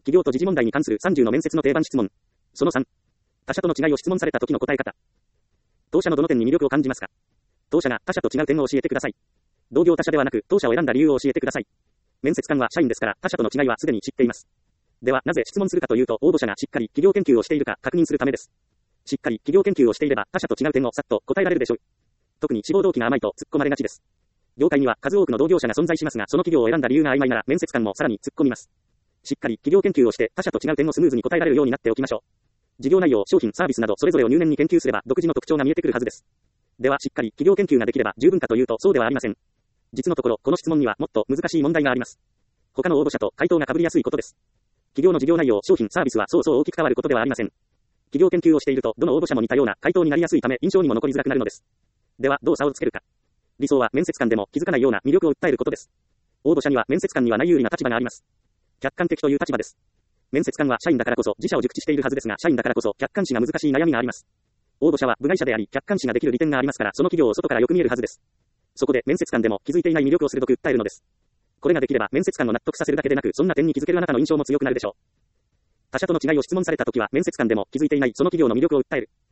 企業と時事問題に関する30の面接の定番質問。その3。他社との違いを質問された時の答え方。当社のどの点に魅力を感じますか？当社が他社と違う点を教えてください。同業他社ではなく当社を選んだ理由を教えてください。面接官は社員ですから他社との違いはすでに知っています。ではなぜ質問するかというと、応募者がしっかり企業研究をしているか確認するためです。しっかり企業研究をしていれば他社と違う点をさっと答えられるでしょう。特に志望動機が甘いと突っ込まれがちです。業界には数多くの同業者が存在しますが、その企業を選んだ理由が曖昧なら面接官もさらに突っ込みます。しっかり企業研究をして他社と違う点をスムーズに答えられるようになっておきましょう。事業内容、商品、サービスなどそれぞれを入念に研究すれば独自の特徴が見えてくるはずです。ではしっかり企業研究ができれば十分かというとそうではありません。実のところこの質問にはもっと難しい問題があります。他の応募者と回答が被りやすいことです。企業の事業内容、商品、サービスはそうそう大きく変わることではありません。企業研究をしているとどの応募者も似たような回答になりやすいため印象にも残りづらくなるのです。ではどう差をつけるか。理想は面接官でも気づかないような魅力を訴えることです。応募者には面接官にはない有利な立場があります。客観的という立場です。面接官は社員だからこそ自社を熟知しているはずですが、社員だからこそ客観視が難しい悩みがあります。応募者は部外者であり客観視ができる利点がありますから、その企業を外からよく見えるはずです。そこで面接官でも気づいていない魅力を鋭く訴えるのです。これができれば面接官を納得させるだけでなく、そんな点に気づけるあなたの印象も強くなるでしょう。他社との違いを質問されたときは面接官でも気づいていないその企業の魅力を訴える。